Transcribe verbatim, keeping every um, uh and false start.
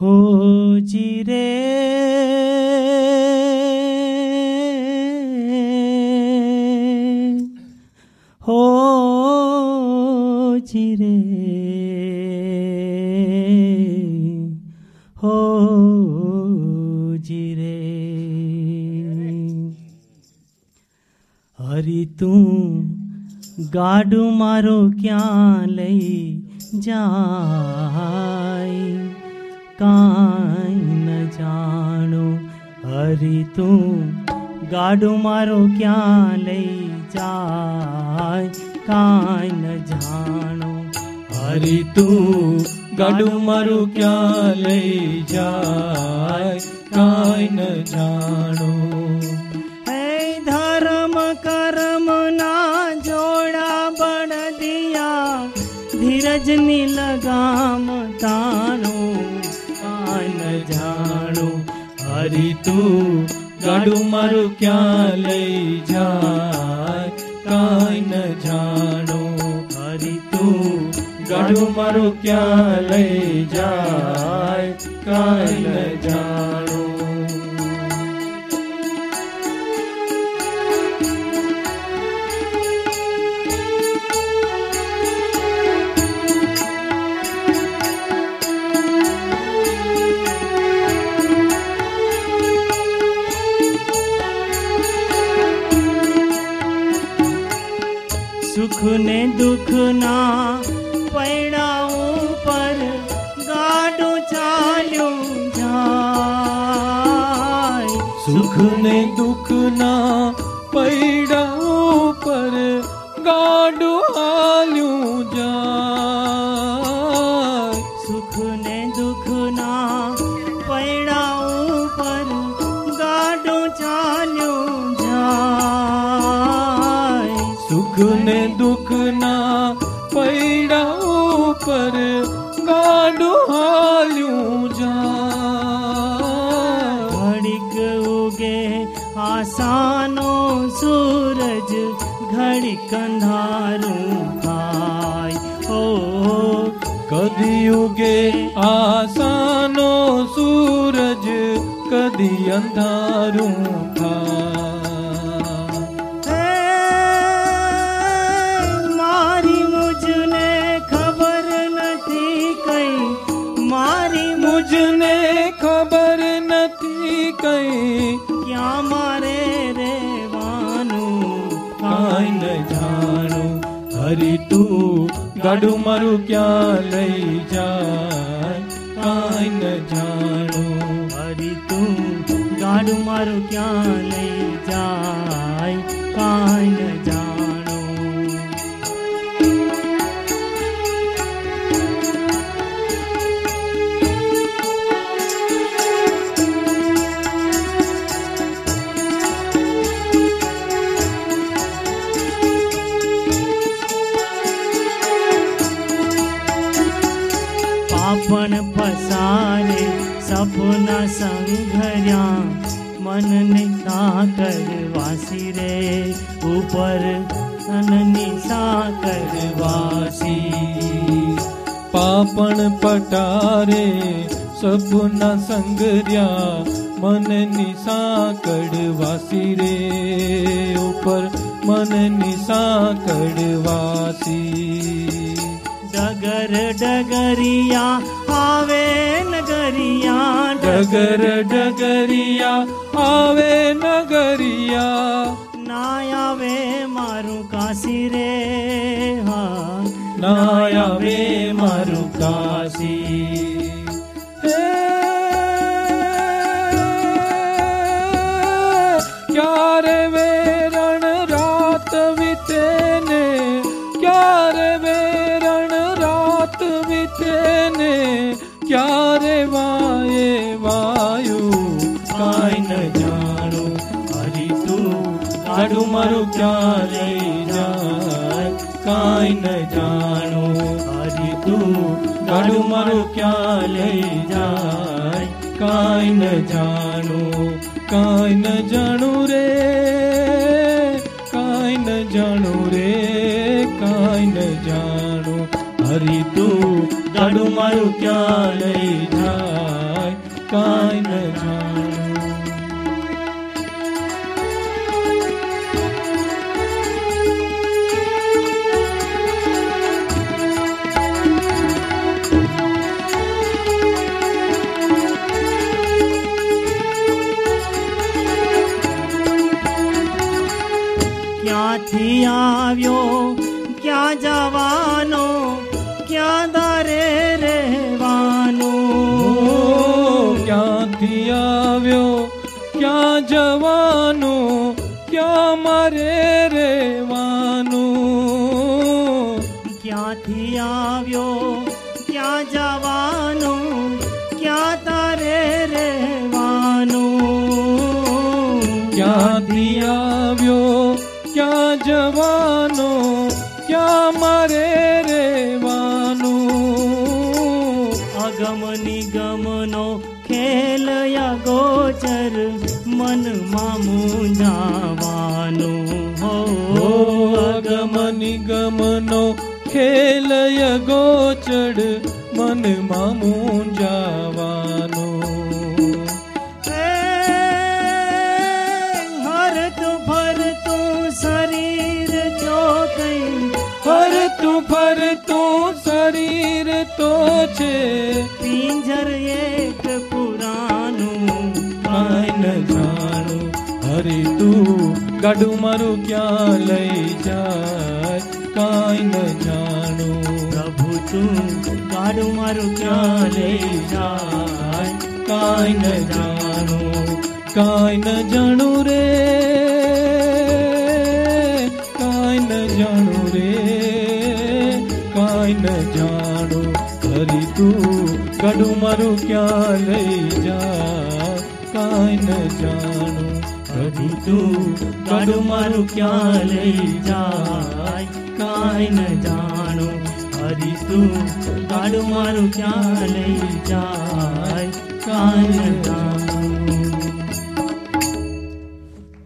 हो जी रे हो जी रे हो जी रे हरी तू गाडू मारो क्या लई जाय काई न जानो हरी तू गाडू मारो क्या लई जाय काई न जानो हरी तू गाडू मारो क्या लई जाय काई न जानो है धर्म कर्म ना जोड़ा बड़ दिया धीरज नी लगाम तानो काई न जानो हरी तू गाडू मारो क्या लई जाय काई न जानो हरी तू गाडू मारो क्या लई जाय काई न जानो सुख ने दुख ना पैड़ा ऊपर गाडो चाल्यो जाय सुख ने दुख ना पैड़ा ऊपर गाडो हाल्यो जाय सुख ने दुख ना पैड़ा ऊपर गाडो चाल्यो जाय सुख ने दुख ना पैड़ा ऊपर गाडो हाल्यो जाय घड़िक उगे आसानो सूरज घड़िक अंधारू खाय ओ कदी उगे आसानो सूरज कदी अंधारू खाय मुझने खबर नथी कई क्या मारे रे वानू काई न जानो हरी तू गाडू मारू क्या लई जाय काई न जानो हरी तू गाडू मारू क्या लई जाय काई न जानो पापण पसारे सपना संघर्या मन निशा कर वासी रे ऊपर मन निशा कर वासी पापण पटारे सपना संगर्या मन निशा कड़वासी रे ऊपर मन निशा कड़वासी डगर डगरिया आवे नगरिया डगर डगरिया आवे नगरिया ना आवे मारू काशी रे हाँ ना आवे मारू काशी क्या रे वे रण रात बितेने क्या रे वे बितेने क्या रे वाये वायु काई न जानो हरी तू गाडू मारो क्या लई जाय काई न जानो हरी तू गाडू मारो क्या लई जाय काई न जानो काई न जानो रे काई न जानो रे काई न जानो हरी तू गाडू मारू क्या लई जाय કાંઈ ન જાણું. ક્યાંથી આવ્યો ક્યાં જવાનો, ક્યાં દારે રહેવાનો. ક્યાંથી આવ્યો ક્યાં જવાનો, ક્યાં મારે રહેવાનું. ક્યાંથી આવ્યો ક્યાં જવાનો, ક્યાં તારે રહેવાનું. ક્યાંથી આવ્યો ક્યાં જવાનો, ક્યાં મારે રહેવાનું. અગમ નિગમનો ખેલ અગોચર, મનમાં મૂંઝાવાનું. હો અગમ નિગમનો ખેલ અગોચર, મનમાં મૂંઝાવાનું. હરતું ફરતું શરીર તો છે પિંજર એક પુરાનું. કાંઈ ન જાણું. હરે તું ગાડું મારું ક્યાં લઈ જાય, કાંઈ ન જાણું. પ્રભુ તું ગાડું મારું ક્યાં લઈ જાય, કાંઈ ન જાણું. કાંઈ ન જાણું રે, કાંઈ ન જાણું રે, કાંઈ ન જાણું. હરી તું ગાડું મારું ક્યાં લઈ જા, કાંઈ ન જાણું. હરી તું ગાડું મારું ક્યાં લઈ જાય, કાંઈ ન જાણું. હરી તું ગાડું મારું ક્યાં લઈ જાય, કાંઈ ન